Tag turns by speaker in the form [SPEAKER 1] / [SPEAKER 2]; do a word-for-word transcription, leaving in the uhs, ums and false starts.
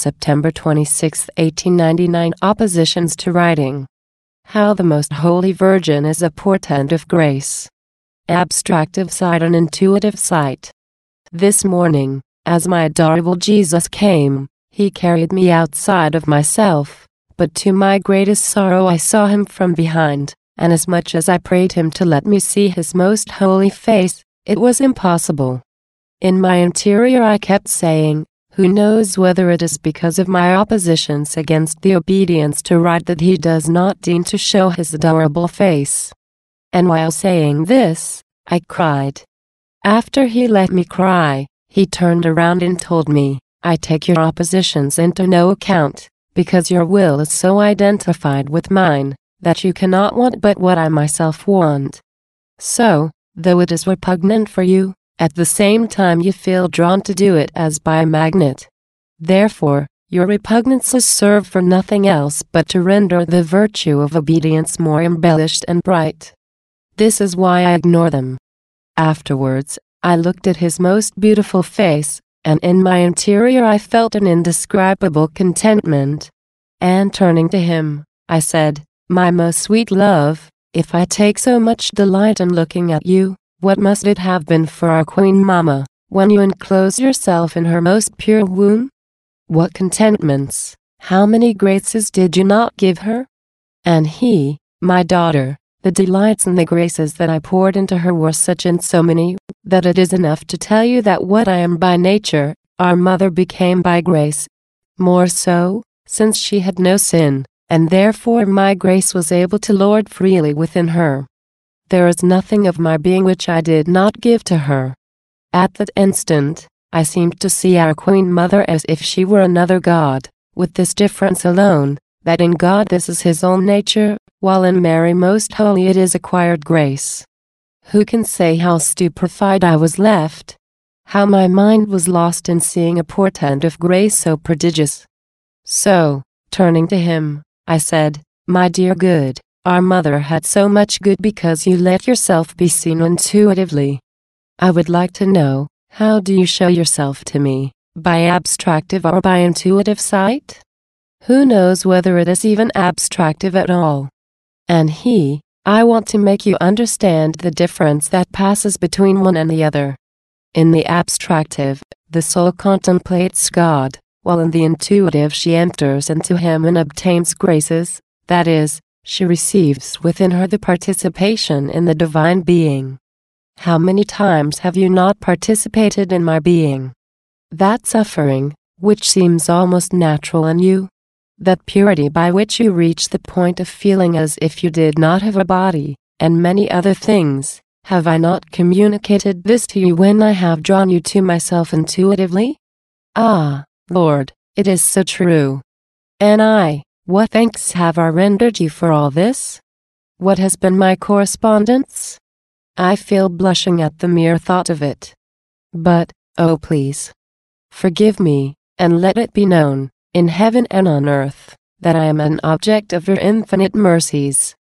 [SPEAKER 1] September twenty-sixth, eighteen ninety-nine. Oppositions to writing. How the Most Holy Virgin is a portent of grace. Abstractive sight and intuitive sight. This morning, as my adorable Jesus came, he carried me outside of myself, but to my greatest sorrow I saw him from behind, and as much as I prayed him to let me see his most holy face, it was impossible. In my interior I kept saying, who knows whether it is because of my oppositions against the obedience to right that he does not deign to show his adorable face. And while saying this, I cried. After he let me cry, he turned around and told me, I take your oppositions into no account, because your will is so identified with mine, that you cannot want but what I myself want. So, though it is repugnant for you, at the same time you feel drawn to do it as by a magnet. Therefore, your repugnances serve for nothing else but to render the virtue of obedience more embellished and bright. This is why I ignore them. Afterwards, I looked at his most beautiful face, and in my interior I felt an indescribable contentment. And turning to him, I said, my most sweet love, if I take so much delight in looking at you, what must it have been for our Queen Mama, when you enclose yourself in her most pure womb? What contentments, how many graces did you not give her? And he, my daughter, the delights and the graces that I poured into her were such and so many, that it is enough to tell you that what I am by nature, our mother became by grace. More so, since she had no sin, and therefore my grace was able to lord freely within her. There is nothing of my being which I did not give to her. At that instant, I seemed to see our Queen Mother as if she were another God, with this difference alone, that in God this is his own nature, while in Mary Most Holy it is acquired grace. Who can say how stupefied I was left? How my mind was lost in seeing a portent of grace so prodigious? So, turning to him, I said, my dear good, our mother had so much good because you let yourself be seen intuitively. I would like to know, how do you show yourself to me, by abstractive or by intuitive sight? Who knows whether it is even abstractive at all? And he, I want to make you understand the difference that passes between one and the other. In the abstractive, the soul contemplates God, while in the intuitive she enters into him and obtains graces, that is, she receives within her the participation in the divine being. How many times have you not participated in my being? That suffering, which seems almost natural in you, that purity by which you reach the point of feeling as if you did not have a body, and many other things, have I not communicated this to you when I have drawn you to myself intuitively? Ah, Lord, it is so true. And I, what thanks have I rendered you for all this? What has been my correspondence? I feel blushing at the mere thought of it. But, oh please, forgive me, and let it be known, in heaven and on earth, that I am an object of your infinite mercies.